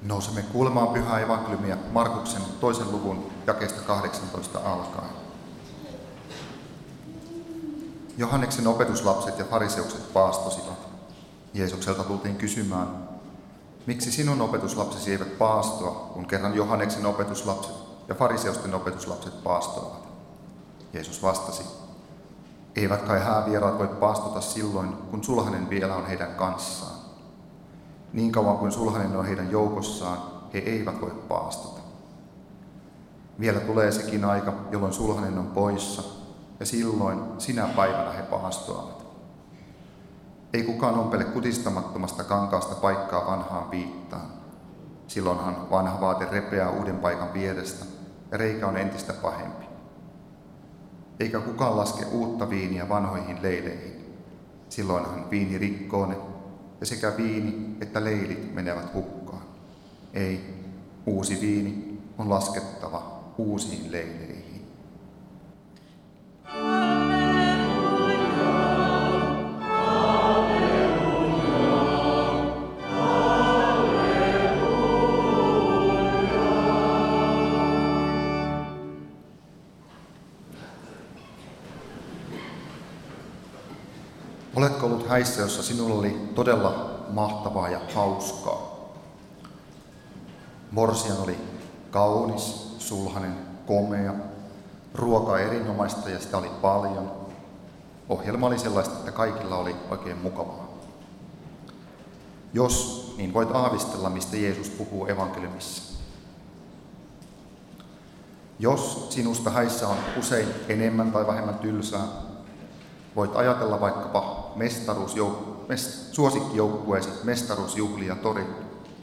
Nousemme kuulemaan pyhää evankeliumia Markuksen 2. luvun jakeesta 18 alkaen. Johanneksen opetuslapset ja fariseukset paastosivat. Jeesukselta tultiin kysymään, miksi sinun opetuslapsesi eivät paastoa, kun kerran Johanneksen opetuslapset ja fariseusten opetuslapset paastoavat? Jeesus vastasi, eivät kai häävieraat voi paastota silloin, kun sulhanen vielä on heidän kanssaan. Niin kauan kuin sulhanen on heidän joukossaan, he eivät voi paastota. Vielä tulee sekin aika, jolloin sulhanen on poissa, ja silloin sinä päivänä he paastoavat. Ei kukaan ompele kutistamattomasta kankaasta paikkaa vanhaan viittaan. Silloinhan vanha vaate repeää uuden paikan vierestä, ja reikä on entistä pahempi. Eikä kukaan laske uutta viiniä vanhoihin leileihin. Silloinhan viini rikkoo ne, ja sekä viini että leilit menevät hukkaan. Ei, uusi viini on laskettava uusiin leileihin. Oletko ollut häissä, jossa sinulla oli todella mahtavaa ja hauskaa? Morsian oli kaunis, sulhanen, komea, ruokaa erinomaista ja sitä oli paljon. Ohjelma oli sellaista, että kaikilla oli oikein mukavaa. Jos, niin voit aavistella, mistä Jeesus puhuu evankeliumissa. Jos sinusta häissä on usein enemmän tai vähemmän tylsää, voit ajatella vaikkapa suosikkijoukkueesi mestaruusjuhlia torilla.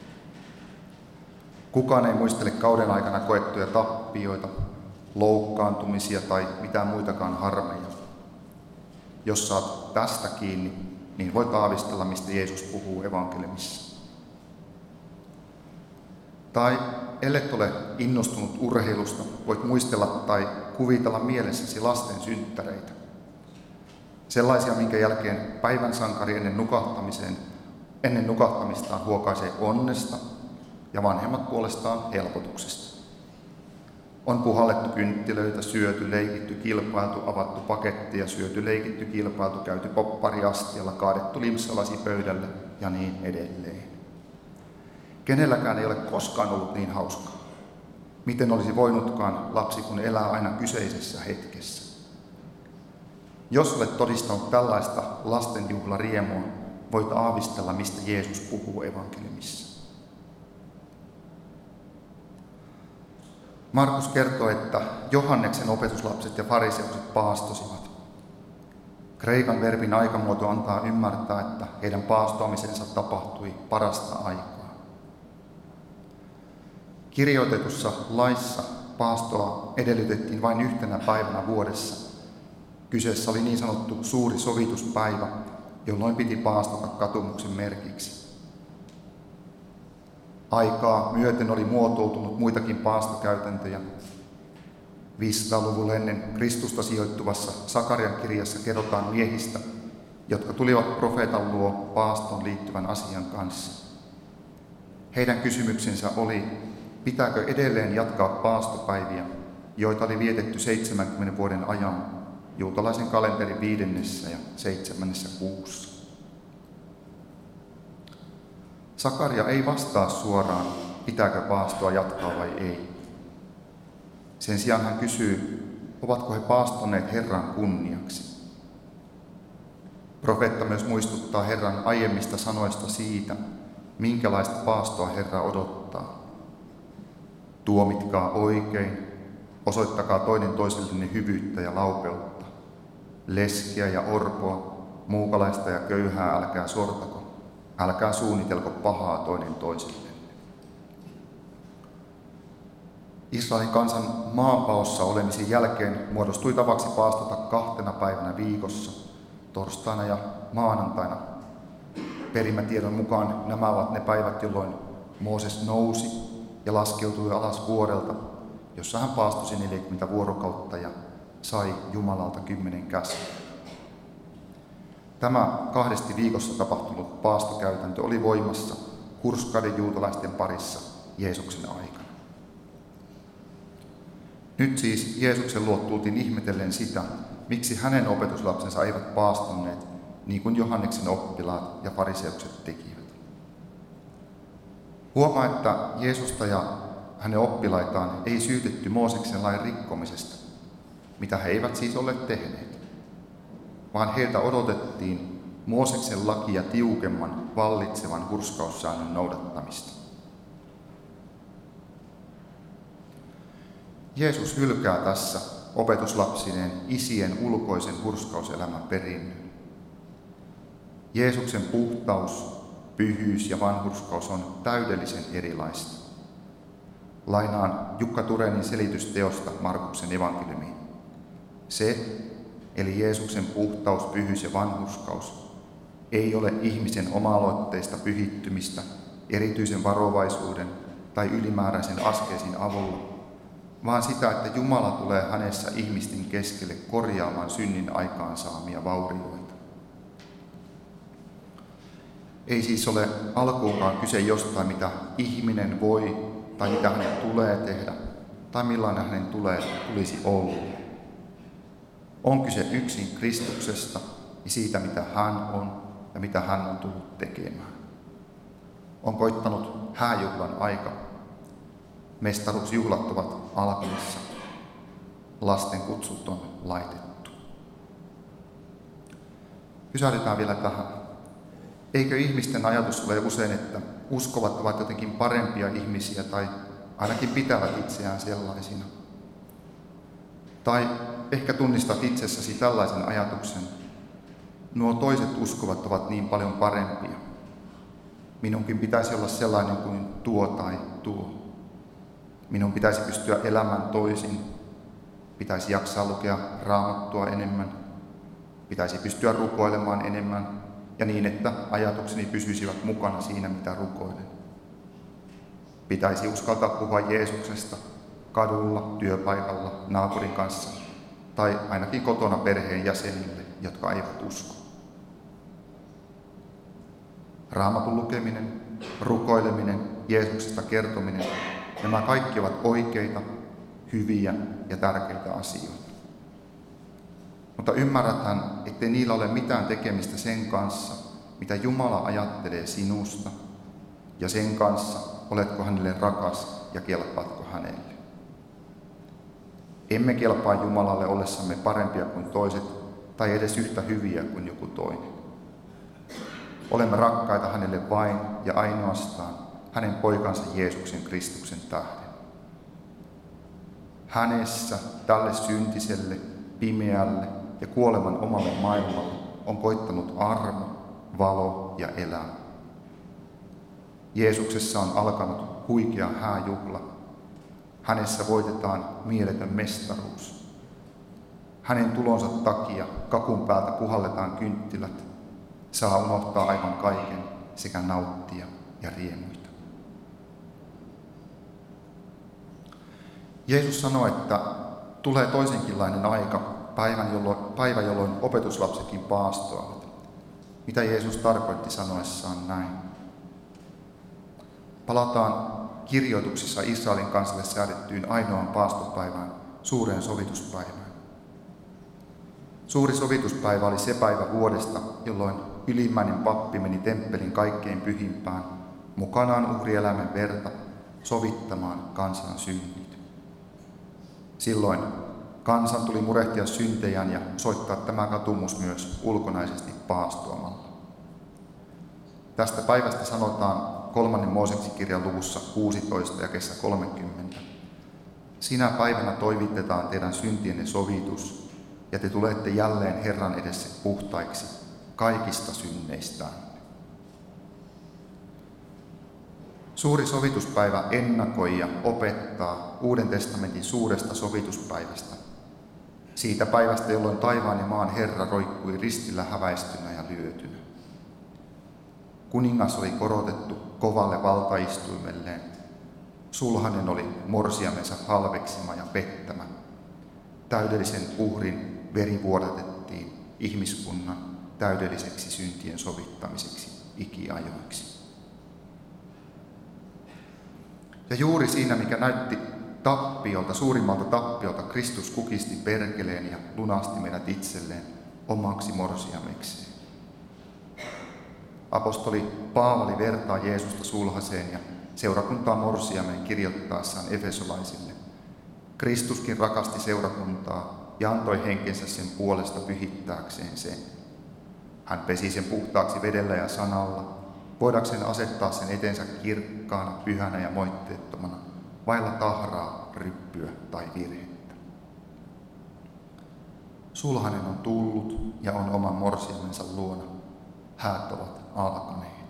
Kukaan ei muistele kauden aikana koettuja tappioita, loukkaantumisia tai mitään muitakaan harmeja. Jos saat tästä kiinni, niin voit aavistella, mistä Jeesus puhuu evankeliumissa. Tai ellet ole innostunut urheilusta, voit muistella tai kuvitella mielessäsi lasten synttäreitä. Sellaisia, minkä jälkeen päivän sankari ennen nukahtamistaan huokaisee onnesta ja vanhemmat puolestaan helpotuksesta. On puhallettu kynttilöitä, syöty, leikitty, kilpailtu, avattu pakettia, syöty, leikitty, kilpailtu, käyty poppariastialla, kaadettu limsalasi pöydälle ja niin edelleen. Kenelläkään ei ole koskaan ollut niin hauskaa. Miten olisi voinutkaan lapsi, kun elää aina kyseisessä hetkessä? Jos olet todistanut tällaista lastenjuhlariemua, voit aavistella, mistä Jeesus puhuu evankeliumissa. Markus kertoo, että Johanneksen opetuslapset ja fariseukset paastosivat. Kreikan verbin aikamuoto antaa ymmärtää, että heidän paastoamisensa tapahtui parasta aikaa. Kirjoitetussa laissa paastoa edellytettiin vain yhtenä päivänä vuodessa. Kyseessä oli niin sanottu suuri sovituspäivä, jolloin piti paastota katumuksen merkiksi. Aikaa myöten oli muotoutunut muitakin paastokäytäntöjä. 500-luvulla ennen Kristusta sijoittuvassa Sakarian kirjassa kerrotaan miehistä, jotka tulivat profeetan luo paastoon liittyvän asian kanssa. Heidän kysymyksensä oli, pitääkö edelleen jatkaa paastopäiviä, joita oli vietetty 70 vuoden ajan juutalaisen kalenterin 5. ja 7. kuussa. Sakaria ei vastaa suoraan, pitääkö paastoa jatkaa vai ei. Sen sijaan hän kysyy, ovatko he paastoneet Herran kunniaksi. Profeetta myös muistuttaa Herran aiemmista sanoista siitä, minkälaista paastoa Herra odottaa. Tuomitkaa oikein, osoittakaa toinen toisellenne hyvyyttä ja laupeutta. Leskiä ja orpoa, muukalaista ja köyhää älkää sortako, älkää suunnitelko pahaa toinen toisillenne. Israelin kansan maanpaossa olemisen jälkeen muodostui tavaksi paastota 2 päivänä viikossa, torstaina ja maanantaina. Perimätiedon mukaan nämä ovat ne päivät, jolloin Mooses nousi ja laskeutui alas vuorelta, jossa hän paastosi 40 vuorokautta ja sai Jumalalta 10 käskyä. Tämä 2 viikossa tapahtunut paastokäytäntö oli voimassa hurskaiden juutalaisten parissa Jeesuksen aikana. Nyt siis Jeesuksen luo tultiin ihmetellen sitä, miksi hänen opetuslapsensa eivät paastoneet, niin kuin Johanneksen oppilaat ja fariseukset tekivät. Huomaa, että Jeesusta ja hänen oppilaitaan ei syytetty Mooseksen lain rikkomisesta, mitä he eivät siis ole tehneet, vaan heiltä odotettiin Mooseksen lakia tiukemman vallitsevan hurskaussäännön noudattamista. Jeesus hylkää tässä opetuslapsineen isien ulkoisen hurskauselämän perinnön. Jeesuksen puhtaus, pyhyys ja vanhurskaus on täydellisen erilaista. Lainaan Jukka Turenin selitysteosta Markuksen evankeliumiin. Se, eli Jeesuksen puhtaus, pyhyys ja vanhurskaus, ei ole ihmisen oma-aloitteista pyhittymistä erityisen varovaisuuden tai ylimääräisen askeesin avulla, vaan sitä, että Jumala tulee hänessä ihmisten keskelle korjaamaan synnin aikaansaamia vaurioita. Ei siis ole alkuunkaan kyse jostain, mitä ihminen voi tai mitä hänen tulee tehdä tai millainen hänen tulisi olla. On kyse yksin Kristuksesta ja siitä, mitä hän on ja mitä hän on tullut tekemään. On koittanut hääjuhlan aika. Mestaruusjuhlat ovat alkamassa. Lasten kutsut on laitettu. Pysähdytään vielä tähän. Eikö ihmisten ajatus ole usein, että uskovat ovat jotenkin parempia ihmisiä tai ainakin pitävät itseään sellaisina? Tai ehkä tunnistat itsessäsi tällaisen ajatuksen. Nuo toiset uskovat ovat niin paljon parempia. Minunkin pitäisi olla sellainen kuin tuo tai tuo. Minun pitäisi pystyä elämään toisin. Pitäisi jaksaa lukea Raamattua enemmän. Pitäisi pystyä rukoilemaan enemmän ja niin, että ajatukseni pysyisivät mukana siinä, mitä rukoilen. Pitäisi uskaltaa puhua Jeesuksesta kadulla, työpaikalla, naapurin kanssa tai ainakin kotona perheen jäsenille, jotka eivät usko. Raamatun lukeminen, rukoileminen, Jeesuksesta kertominen, nämä kaikki ovat oikeita, hyviä ja tärkeitä asioita. Mutta ymmärrätään, ettei niillä ole mitään tekemistä sen kanssa, mitä Jumala ajattelee sinusta, ja sen kanssa, oletko hänelle rakas ja kelpaatko hänelle. Emme kelpaa Jumalalle ollessamme parempia kuin toiset tai edes yhtä hyviä kuin joku toinen. Olemme rakkaita hänelle vain ja ainoastaan hänen poikansa Jeesuksen Kristuksen tähden. Hänessä tälle syntiselle, pimeälle ja kuoleman omalle maailmalle on koittanut armo, valo ja elämä. Jeesuksessa on alkanut huikea hääjuhla. Hänessä voitetaan mieletön mestaruus. Hänen tulonsa takia kakun päältä puhalletaan kynttilät. Saa unohtaa aivan kaiken sekä nauttia ja riemuita. Jeesus sanoi, että tulee toisenkinlainen aika, päivä, jolloin opetuslapsetkin paastoavat. Mitä Jeesus tarkoitti sanoessaan näin? Palataan kirjoituksissa Israelin kansalle säädettyyn ainoaan paastopäivään, suureen sovituspäivään. Suuri sovituspäivä oli se päivä vuodesta, jolloin ylimmäinen pappi meni temppelin kaikkein pyhimpään, mukanaan uhrieläimen verta, sovittamaan kansan synnit. Silloin kansan tuli murehtia syntejään ja soittaa tämä katumus myös ulkonaisesti paastoamalla. Tästä päivästä sanotaan 3. Mooseksen kirjan luvussa 16 jakeessa 30. Sinä päivänä toivitetaan teidän syntienne sovitus, ja te tulette jälleen Herran edessä puhtaiksi kaikista synneistään. Suuri sovituspäivä ennakoi ja opettaa Uuden testamentin suuresta sovituspäivästä. Siitä päivästä, jolloin taivaan ja maan Herra roikkui ristillä häväistynä ja lyötynä. Kuningas oli korotettu kovalle valtaistuimelleen. Sulhanen oli morsiamensa halveksima ja pettämä. Täydellisen uhrin veri vuodatettiin ihmiskunnan täydelliseksi syntien sovittamiseksi ikiajoiksi. Ja juuri siinä, mikä näytti tappiolta, suurimmalta tappiolta, Kristus kukisti perkeleen ja lunasti meidät itselleen omaksi morsiamekseen. Apostoli Paavali vertaa Jeesusta sulhaseen ja seurakuntaa morsiameen kirjoittaessaan efesolaisille. Kristuskin rakasti seurakuntaa ja antoi henkensä sen puolesta pyhittääkseen sen. Hän pesi sen puhtaaksi vedellä ja sanalla, voidakseen asettaa sen etensä kirkkaana, pyhänä ja moitteettomana, vailla tahraa, ryppyä tai virhettä. Sulhanen on tullut ja on oman morsiamensa luona. Häät ovat alkaneet.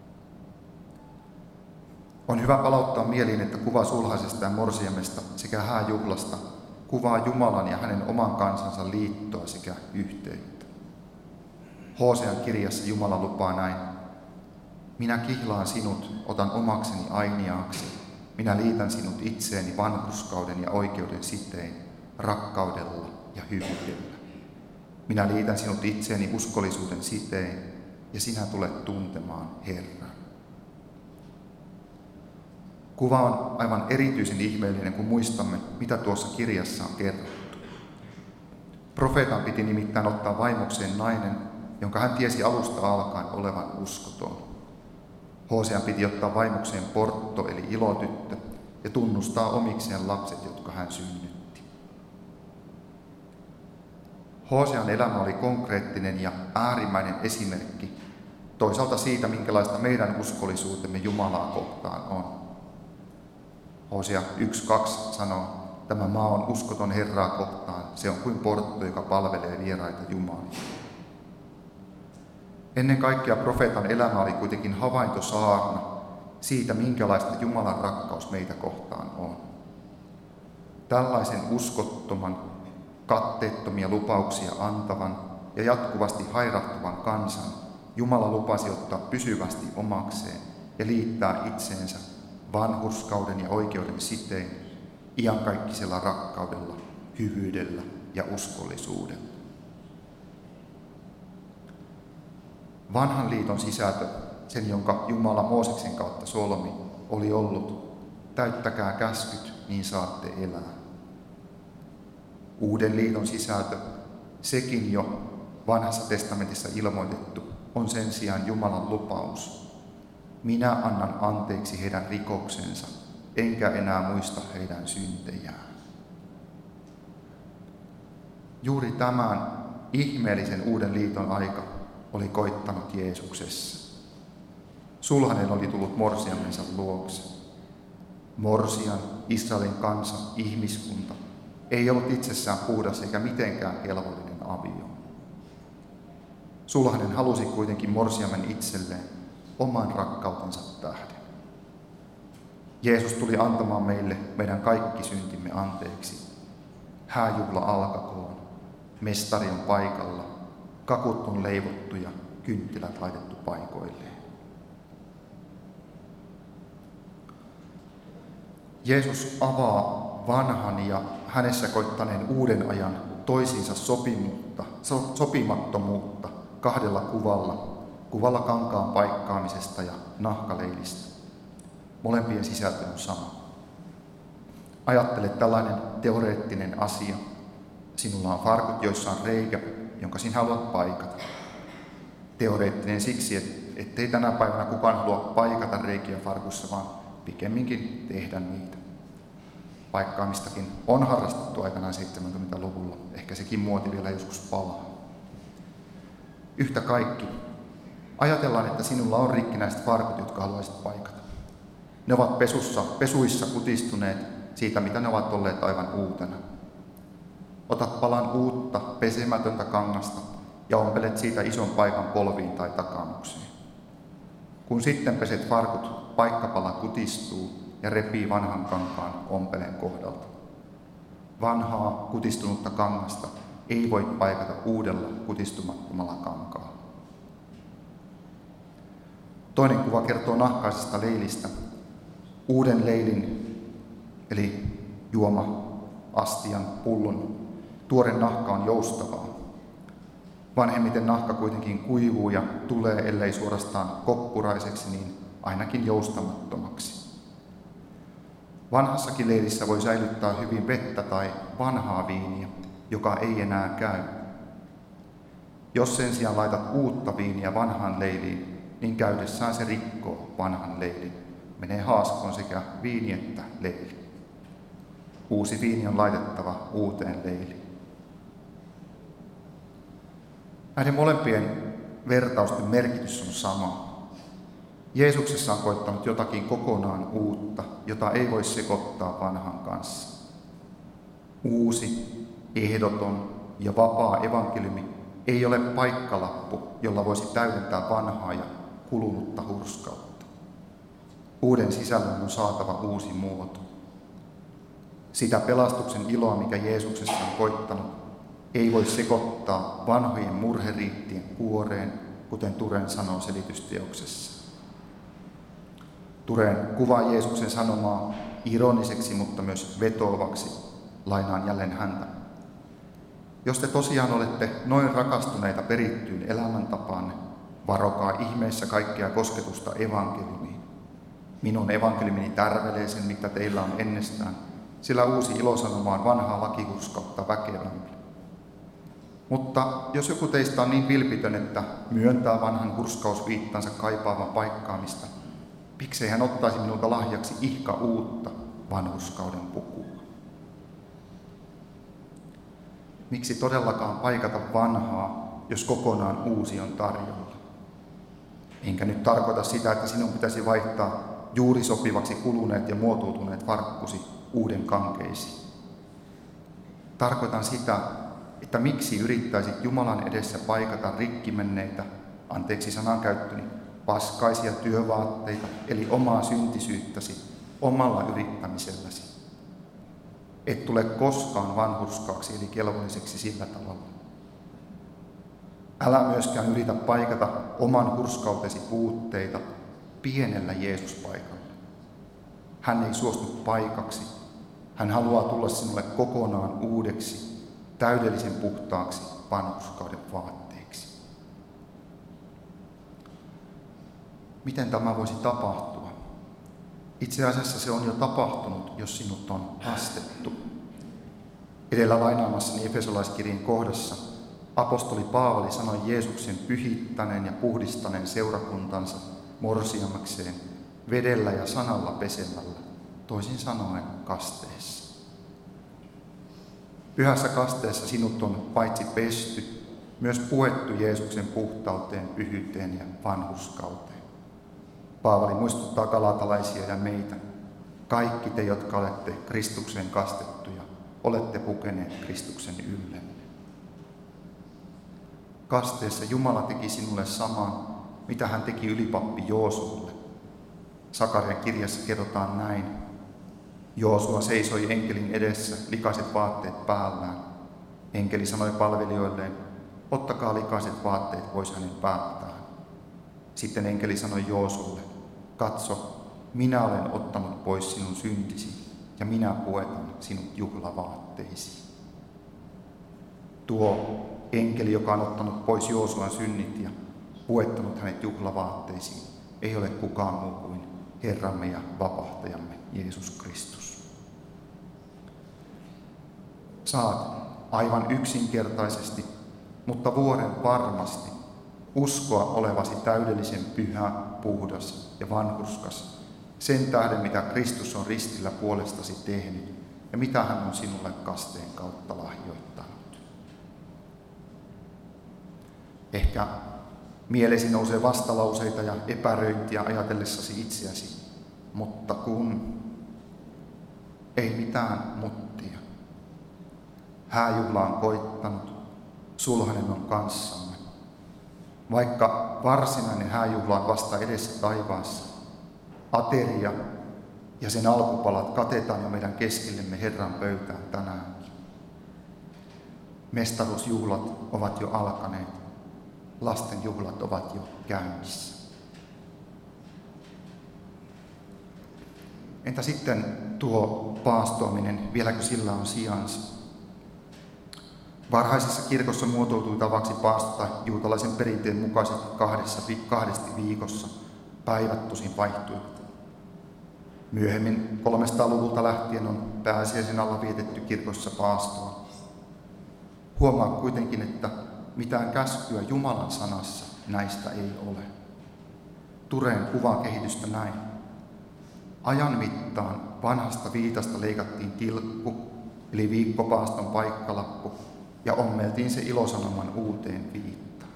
On hyvä palauttaa mieliin, että kuva sulhasesta ja morsiamesta sekä hääjuhlasta kuvaa Jumalan ja hänen oman kansansa liittoa sekä yhteyttä. Hosean kirjassa Jumala lupaa näin: minä kihlaan sinut, otan omakseni ainiaaksi. Minä liitän sinut itseeni vanhurskauden ja oikeuden sitein, rakkaudella ja hyvyydellä. Minä liitän sinut itseeni uskollisuuden sitein, ja sinä tulet tuntemaan Herran. Kuva on aivan erityisen ihmeellinen, kun muistamme, mitä tuossa kirjassa on kerrottu. Profeetan piti nimittäin ottaa vaimokseen nainen, jonka hän tiesi alusta alkaen olevan uskoton. Hosean piti ottaa vaimokseen portto eli ilotyttö ja tunnustaa omikseen lapset, jotka hän synnytti. Hosean elämä oli konkreettinen ja äärimmäinen esimerkki toisaalta siitä, minkälaista meidän uskollisuutemme Jumalaa kohtaan on. Hosea 1:2 sanoo, tämä maa on uskoton Herraa kohtaan, se on kuin portto, joka palvelee vieraita jumalia. Ennen kaikkea profeetan elämä oli kuitenkin havaintosaarna siitä, minkälaista Jumalan rakkaus meitä kohtaan on. Tällaisen uskottoman, katteettomia lupauksia antavan ja jatkuvasti hairahtuvan kansan Jumala lupasi ottaa pysyvästi omakseen ja liittää itseensä vanhurskauden ja oikeuden sitein, iankaikkisella rakkaudella, hyvyydellä ja uskollisuudella. Vanhan liiton sisältö, sen jonka Jumala Mooseksen kautta solmi, oli ollut: täyttäkää käskyt, niin saatte elää. Uuden liiton sisältö, sekin jo Vanhassa testamentissa ilmoitettu, on sen sijaan Jumalan lupaus: minä annan anteeksi heidän rikoksensa, enkä enää muista heidän syntejään. Juuri tämän ihmeellisen uuden liiton aika oli koittanut Jeesuksessa. Sulhanen oli tullut morsiamensa luokse. Morsian, Israelin kansa, ihmiskunta, ei ollut itsessään puhdas eikä mitenkään kelvollinen avio. Sulhanen halusi kuitenkin morsiamen itselleen oman rakkautensa tähden. Jeesus tuli antamaan meille meidän kaikki syntimme anteeksi. Hääjuhla alkakoon, mestari on paikalla, kakut on leivottu ja kynttilät laitettu paikoilleen. Jeesus avaa vanhan ja hänessä koittaneen uuden ajan toisiinsa sopimattomuutta kahdella kuvalla kankaan paikkaamisesta ja nahkaleilistä. Molempien sisältö on sama. Ajattele tällainen teoreettinen asia. Sinulla on farkut, joissa on reikä, jonka sinä haluat paikata. Teoreettinen siksi, ettei tänä päivänä kukaan halua paikata reikiä farkussa, vaan pikemminkin tehdä niitä. Paikkaamistakin on harrastettu aikanaan 70-luvulla. Ehkä sekin muoti vielä joskus palaa. Yhtä kaikki. Ajatellaan, että sinulla on rikkinäiset farkut, jotka haluaisit paikata. Ne ovat pesuissa kutistuneet siitä, mitä ne ovat olleet aivan uutena. Otat palan uutta, pesemätöntä kangasta ja ompelet siitä ison paikan polviin tai takamukseen. Kun sitten peset farkut, paikkapala kutistuu ja repii vanhan kankaan ompeleen kohdalta. Vanhaa, kutistunutta kangasta ei voi paikata uudella, kutistumattomalla kankaalla. Toinen kuva kertoo nahkaisesta leilistä. Uuden leilin, eli juoma-astian, pullon, tuore nahka on joustavaa. Vanhemmiten nahka kuitenkin kuivuu ja tulee, ellei suorastaan koppuraiseksi, niin ainakin joustamattomaksi. Vanhassakin leilissä voi säilyttää hyvin vettä tai vanhaa viiniä, joka ei enää käy. Jos sen sijaan laitat uutta viiniä vanhaan leiliin, niin käydessään se rikkoo vanhan leilin. Menee haaskoon sekä viini että leili. Uusi viini on laitettava uuteen leiliin. Näiden molempien vertausten merkitys on sama. Jeesuksessa on koittanut jotakin kokonaan uutta, jota ei voi sekoittaa vanhan kanssa. Uusi, ehdoton ja vapaa evankeliumi ei ole paikkalappu, jolla voisi täydentää vanhaa ja kulunutta hurskautta. Uuden sisällön on saatava uusi muoto. Sitä pelastuksen iloa, mikä Jeesuksessa on koittanut, ei voi sekoittaa vanhojen murheriittien kuoreen, kuten Turen sanoo selitysteoksessa. Turen kuvaa Jeesuksen sanomaa ironiseksi, mutta myös vetoavaksi. Lainaan jälleen häntä. Jos te tosiaan olette noin rakastuneita perittyyn elämäntapaanne, varokaa ihmeessä kaikkea kosketusta evankeliumiin. Minun evankelimini tärvelee sen, mitä teillä on ennestään, sillä uusi ilosanoma on vanhaa lakihurskautta väkevämpi. Mutta jos joku teistä on niin vilpitön, että myöntää vanhan hurskausviittansa kaipaavan paikkaamista, miksei hän ottaisi minulta lahjaksi ihka uutta vanhurskauden pukua? Miksi todellakaan paikata vanhaa, jos kokonaan uusi on tarjolla? Enkä nyt tarkoita sitä, että sinun pitäisi vaihtaa juuri sopivaksi kuluneet ja muotoutuneet farkkusi uuden kankeisiin. Tarkoitan sitä, että miksi yrittäisit Jumalan edessä paikata rikki menneitä, anteeksi sanankäyttöni, paskaisia työvaatteita, eli omaa syntisyyttäsi, omalla yrittämiselläsi. Et tule koskaan vanhurskaaksi, eli kelvolliseksi sillä tavalla. Älä myöskään yritä paikata oman hurskautesi puutteita pienellä Jeesuspaikalla. Hän ei suostu paikaksi. Hän haluaa tulla sinulle kokonaan uudeksi, täydellisen puhtaaksi vanhurskauden vaatteeksi. Miten tämä voisi tapahtua? Itse asiassa se on jo tapahtunut, jos sinut on kastettu. Edellä lainaamassani Efesolaiskirjan kohdassa apostoli Paavali sanoi Jeesuksen pyhittäneen ja puhdistaneen seurakuntansa morsiamakseen vedellä ja sanalla pesemällä, toisin sanoen kasteessa. Pyhässä kasteessa sinut on paitsi pesty, myös puettu Jeesuksen puhtauteen, pyhyyteen ja vanhurskauteen. Paavali muistuttaa galatalaisia ja meitä. Kaikki te, jotka olette Kristukseen kastettuja, olette pukeneet Kristuksen yllenne. Kasteessa Jumala teki sinulle saman, mitä hän teki ylipappi Joosualle. Sakarian kirjassa kerrotaan näin. Joosua seisoi enkelin edessä, likaiset vaatteet päällään. Enkeli sanoi palvelijoilleen, ottakaa likaiset vaatteet pois hänen päältään. Sitten enkeli sanoi Joosualle, katso, minä olen ottanut pois sinun syntisi ja minä puetan sinut juhlavaatteisiin. Tuo enkeli, joka on ottanut pois Joosuan synnit ja puettanut hänet juhlavaatteisiin, ei ole kukaan muu kuin Herramme ja vapahtajamme Jeesus Kristus. Saat aivan yksinkertaisesti, mutta vuoren varmasti uskoa olevasi täydellisen pyhä, puhdas ja vanhurskas sen tähden, mitä Kristus on ristillä puolestasi tehnyt ja mitä hän on sinulle kasteen kautta lahjoittanut. Ehkä mieleesi nousee vastalauseita ja epäröintiä ajatellessasi itseäsi, mutta kun ei mitään muttia. Hääjuhla on koittanut, sulhanen on kanssamme. Vaikka varsinainen hääjuhla on vasta edessä taivaassa, ateria ja sen alkupalat katetaan jo meidän keskellemme Herran pöytään tänäänkin. Mestaruusjuhlat ovat jo alkaneet, lasten juhlat ovat jo käynnissä. Entä sitten tuo paastoaminen, vieläkö sillä on sijansa? Varhaisessa kirkossa muotoutui tavaksi paastota juutalaisen perinteen mukaisesti kahdesti viikossa, päivät tosin vaihtuivat. Myöhemmin 300-luvulta lähtien on pääsiäisen alla vietetty kirkossa paastoa. Huomaa kuitenkin, että mitään käskyä Jumalan sanassa näistä ei ole. Turen kuvaa kehitystä näin. Ajan mittaan vanhasta viitasta leikattiin tilkku, eli viikkopaaston paikkalappu, ja ommeltiin se ilosanoman uuteen viittaan.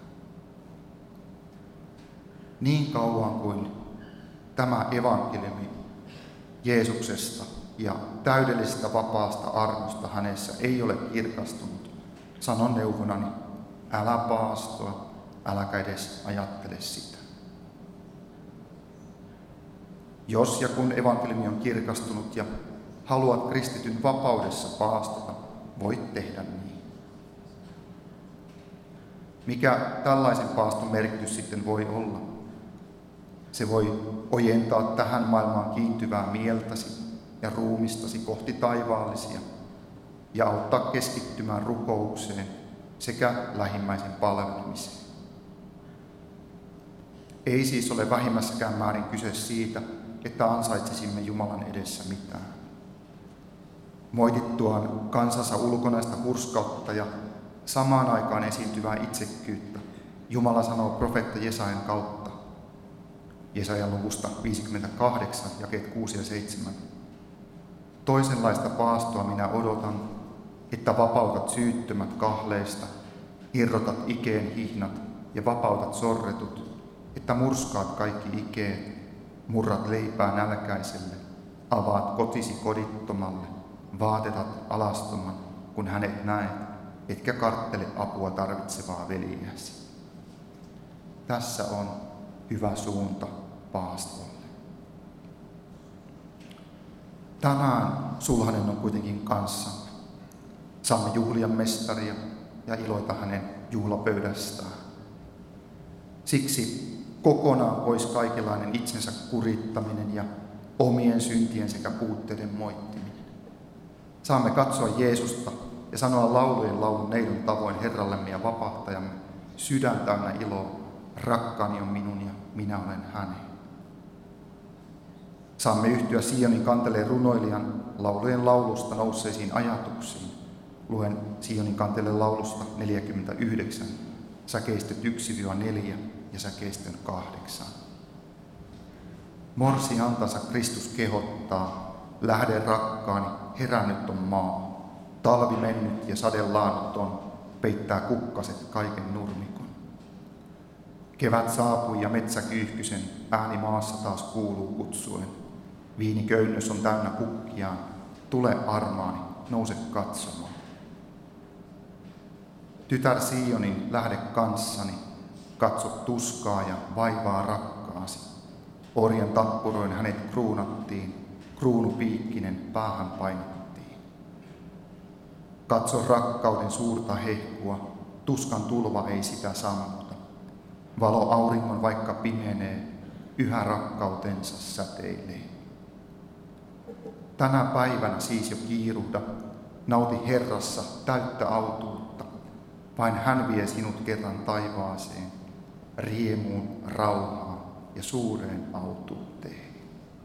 Niin kauan kuin tämä evankeliumi Jeesuksesta ja täydellisestä vapaasta armosta hänessä ei ole kirkastunut, sanon neuvonani, älä paastoa, äläkä edes ajattele sitä. Jos ja kun evankeliumi on kirkastunut ja haluat kristityn vapaudessa paastota, voit tehdä niin. Mikä tällaisen paaston merkitys sitten voi olla? Se voi ojentaa tähän maailmaan kiintyvää mieltäsi ja ruumistasi kohti taivaallisia ja auttaa keskittymään rukoukseen sekä lähimmäisen palvelemiseen. Ei siis ole vähimmässäkään määrin kyse siitä, että ansaitsisimme Jumalan edessä mitään. Moitittuaan kansansa ulkonaista hurskautta ja samaan aikaan esiintyvää itsekkyyttä, Jumala sanoo profeetta Jesajan kautta. Jesajan luvusta 58, jakeet 6 ja 7. Toisenlaista paastoa minä odotan, että vapautat syyttömät kahleista, irrotat ikeen hihnat ja vapautat sorretut, että murskaat kaikki ikeet, murrat leipää nälkäiselle, avaat kotisi kodittomalle, vaatetat alastoman, kun hänet näet, etkä karttele apua tarvitsevaa veljeäsi. Tässä on hyvä suunta paastolle. Tänään sulhanen on kuitenkin kanssamme. Saamme juhlia mestaria ja iloita hänen juhlapöydästään. Siksi kokonaan pois kaikenlainen itsensä kurittaminen ja omien syntien sekä puutteiden moittiminen. Saamme katsoa Jeesusta ja sanoa laulujen laulun neidon tavoin Herrallemme ja vapahtajamme, sydän täynnä iloa, rakkaani on minun ja minä olen hänen. Saamme yhtyä Sionin kanteleen runoilijan laulujen laulusta nousseisiin ajatuksiin. Luen Sionin kanteleen laulusta 49, säkeistöt 1-4 ja säkeistön 8. Morsiantansa Kristus kehottaa, lähde rakkaani, herännyt on maa. Talvi mennyt ja sade laanaton, peittää kukkaset kaiken nurmikon. Kevät saapui ja metsäkyyhkysen ääni maassa taas kuuluu kutsuen. Viiniköynnös on täynnä kukkiaan, tule armaani, nouse katsomaan. Tytär Sionin, lähde kanssani, katso tuskaa ja vaivaa rakkaasi. Orjan tappuroin hänet kruunattiin, kruunupiikkinen päähän painettiin. Katso rakkauden suurta hehkua, tuskan tulva ei sitä sammuta. Valo auringon vaikka pimenee, yhä rakkautensa säteilee. Tänä päivänä siis jo kiiruhda, nauti Herrassa täyttä autuutta. Vain hän vie sinut kerran taivaaseen, riemuun, rauhaan ja suureen autuuteen.